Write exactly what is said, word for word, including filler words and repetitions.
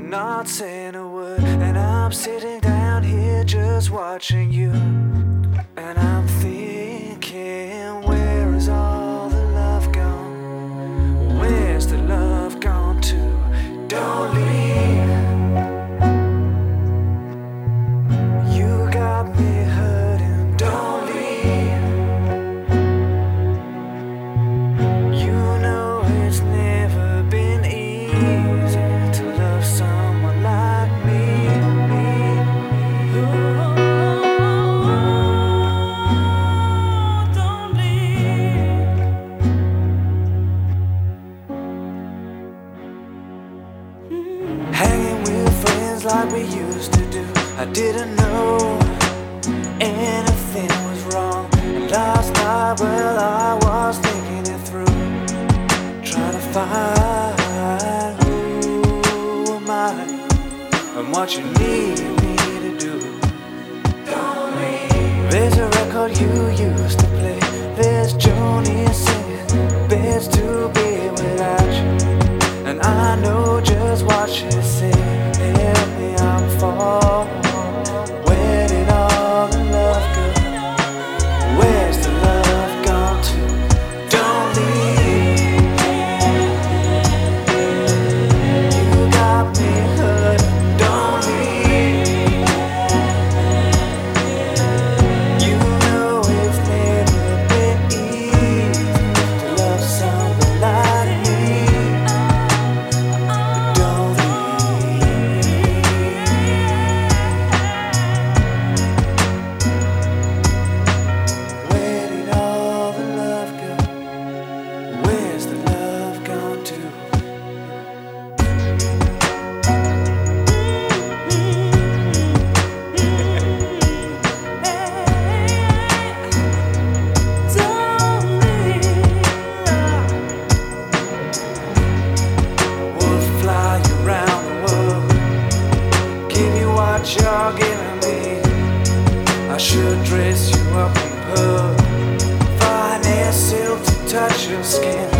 not saying a word, and I'm sitting down here just watching you. And I'm thinking, where is all the love gone? Where's the love gone to? Don't leave. You got me hurting, don't leave. You know it's never been easy to love someone like me. Oh, don't leave. Mm. Hanging with friends like we used to do, I didn't know anything was wrong. And last night, well, I was thinking it through, trying to find who am I and what you need me to do. Don't leave. There's a record you used to play, there's Joni singing, best to be without you. And I know just what she said, help me, I'm falling. Where did all the love go? Where's the love gone to? Don't leave. You got me hurt, don't leave. You know it's never been easy to love someone like me. But don't leave. Where did all the love go? Where's the love gone to? We'll fly you around the world, give you what you're giving me. I should dress you up in pearl, finest silk to touch your skin.